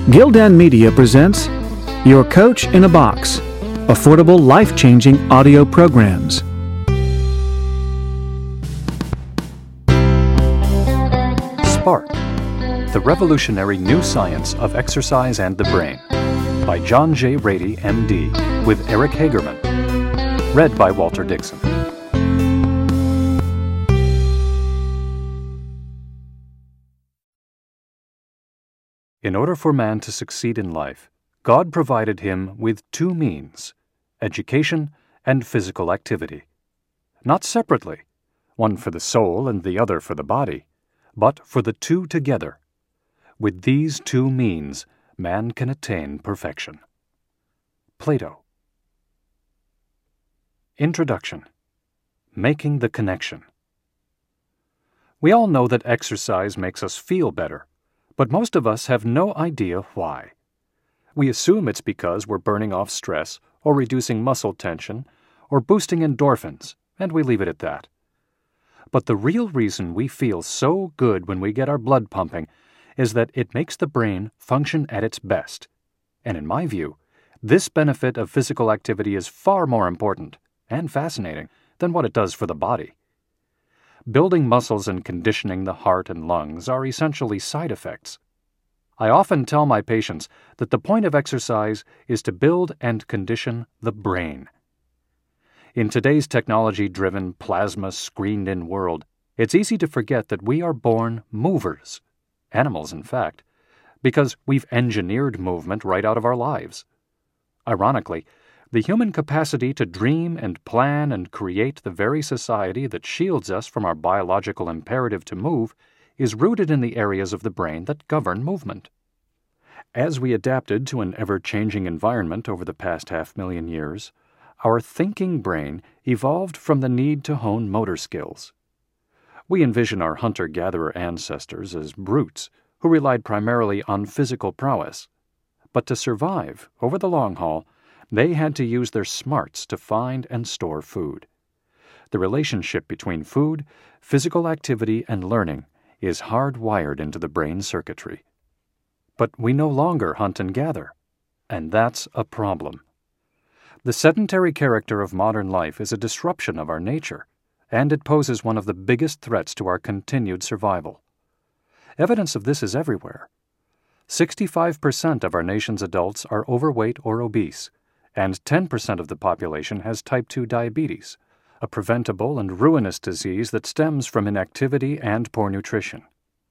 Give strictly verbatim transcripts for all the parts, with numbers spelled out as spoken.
Gildan Media presents Your Coach in a Box, affordable, life-changing audio programs. Spark, the revolutionary new science of exercise and the brain, by John J. Rady, M D, with Eric Hagerman. Read by Walter Dixon. In order for man to succeed in life, God provided him with two means, education and physical activity. Not separately, one for the soul and the other for the body, but for the two together. With these two means, man can attain perfection. Plato. Introduction. Making the connection. We all know that exercise makes us feel better, but most of us have no idea why. We assume it's because we're burning off stress, or reducing muscle tension, or boosting endorphins, and we leave it at that. But the real reason we feel so good when we get our blood pumping is that it makes the brain function at its best. And in my view, this benefit of physical activity is far more important and fascinating than what it does for the body. Building muscles and conditioning the heart and lungs are essentially side effects. I often tell my patients that the point of exercise is to build and condition the brain. In today's technology-driven, plasma-screened-in world, it's easy to forget that we are born movers, animals in fact, because we've engineered movement right out of our lives. Ironically, the human capacity to dream and plan and create the very society that shields us from our biological imperative to move is rooted in the areas of the brain that govern movement. As we adapted to an ever-changing environment over the past half-million years, our thinking brain evolved from the need to hone motor skills. We envision our hunter-gatherer ancestors as brutes who relied primarily on physical prowess. But to survive, over the long haul, they had to use their smarts to find and store food. The relationship between food, physical activity, and learning is hardwired into the brain circuitry. But we no longer hunt and gather, and that's a problem. The sedentary character of modern life is a disruption of our nature, and it poses one of the biggest threats to our continued survival. Evidence of this is everywhere. sixty-five percent of our nation's adults are overweight or obese, and ten percent of the population has type two diabetes, a preventable and ruinous disease that stems from inactivity and poor nutrition.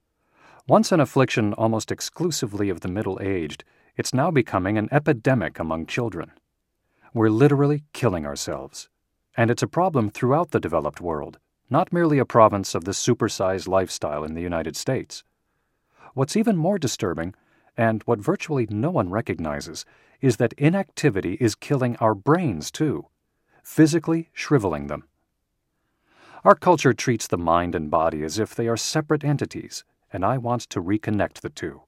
Once an affliction almost exclusively of the middle-aged, it's now becoming an epidemic among children. We're literally killing ourselves, and it's a problem throughout the developed world, not merely a province of the supersized lifestyle in the United States. What's even more disturbing, and what virtually no one recognizes, is that inactivity is killing our brains too, physically shriveling them. Our culture treats the mind and body as if they are separate entities, and I want to reconnect the two.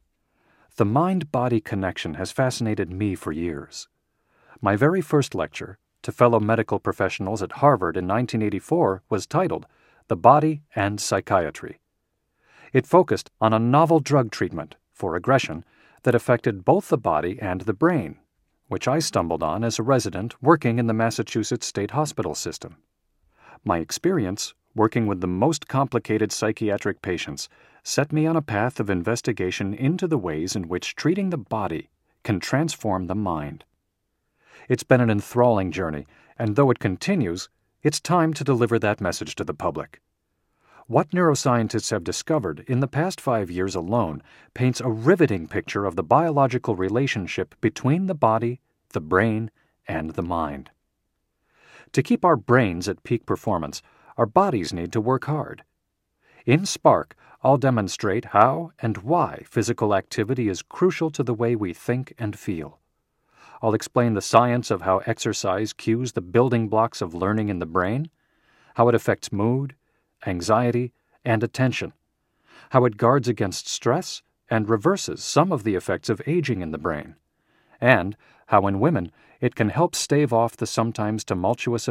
The mind-body connection has fascinated me for years. My very first lecture to fellow medical professionals at Harvard in nineteen eighty-four was titled The Body and Psychiatry. It focused on a novel drug treatment for aggression that affected both the body and the brain, which I stumbled on as a resident working in the Massachusetts State Hospital system. My experience, working with the most complicated psychiatric patients, set me on a path of investigation into the ways in which treating the body can transform the mind. It's been an enthralling journey, and though it continues, it's time to deliver that message to the public. What neuroscientists have discovered in the past five years alone paints a riveting picture of the biological relationship between the body, the brain, and the mind. To keep our brains at peak performance, our bodies need to work hard. In Spark, I'll demonstrate how and why physical activity is crucial to the way we think and feel. I'll explain the science of how exercise cues the building blocks of learning in the brain, how it affects mood, anxiety, and attention, how it guards against stress and reverses some of the effects of aging in the brain, and how in women it can help stave off the sometimes tumultuous